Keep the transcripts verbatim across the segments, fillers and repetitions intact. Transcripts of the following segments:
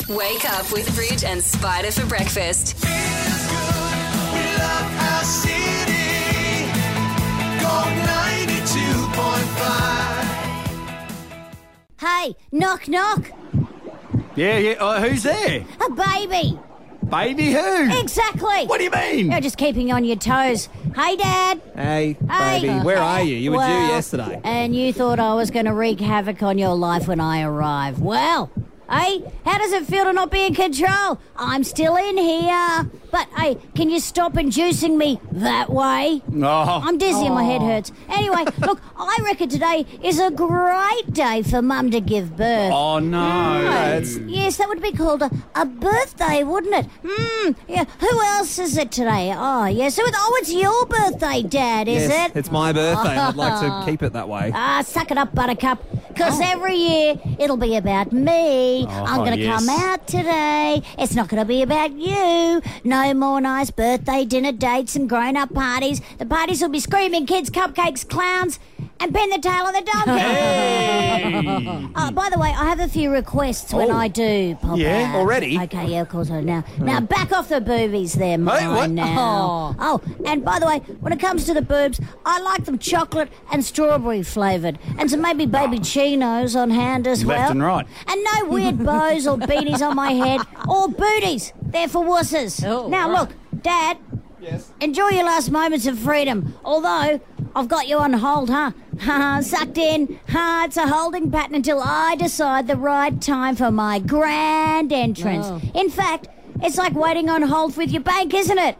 Wake up with Bridge and Spider for breakfast. Feels good. We love our city. Gold ninety-two point five. Hey, knock, knock. Yeah, yeah. Uh, who's there? A baby. Baby who? Exactly. What do you mean? You're just keeping you on your toes. Hey, Dad. Hey, Hey. baby, where are you? You were Well, due yesterday. And you thought I was going to wreak havoc on your life when I arrive. Well, hey, how does it feel to not be in control? I'm still in here. But, hey, can you stop inducing me that way? Oh. I'm dizzy and my head hurts. Anyway, look, I reckon today is a great day for Mum to give birth. Oh, no. it's- Yes, that would be called a, a birthday, wouldn't it? Hmm, yeah. Who else is it today? Oh, yes. So it, oh, it's your birthday, Dad, is yes, it? it's my birthday. I'd like to keep it that way. Ah, suck it up, Buttercup. Because every year it'll be about me. I'm going to yes. come out today. It's not going to be about you. No more nice birthday dinner dates and grown-up parties. The parties will be screaming kids, cupcakes, clowns, and pin the tail of the donkey. Hey. Oh, by the way, I have a few requests when Oh. I do pop Yeah, out. already? Okay, yeah, of course I do now. Now, back off the boobies there, mine what? now. Oh. and by the way, when it comes to the boobs, I like them chocolate and strawberry flavoured. And some maybe baby chinos on hand as well. Left and right. And no weird bows or beanies on my head or booties. They're for wusses. Oh, now, right. look, Dad, Yes. enjoy your last moments of freedom. Although, I've got you on hold, huh? Ha, sucked in. Ha, it's a holding pattern until I decide the right time for my grand entrance. Oh. In fact, it's like waiting on hold with your bank, isn't it?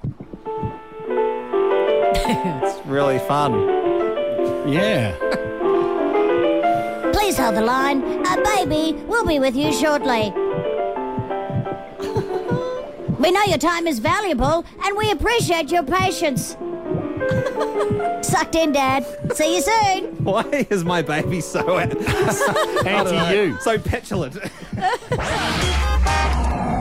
It's really fun. Yeah. Please hold the line. A baby will be with you shortly. We know your time is valuable, and we appreciate your patience. Sucked in, Dad. See you soon. Why is my baby so Anti you. so petulant?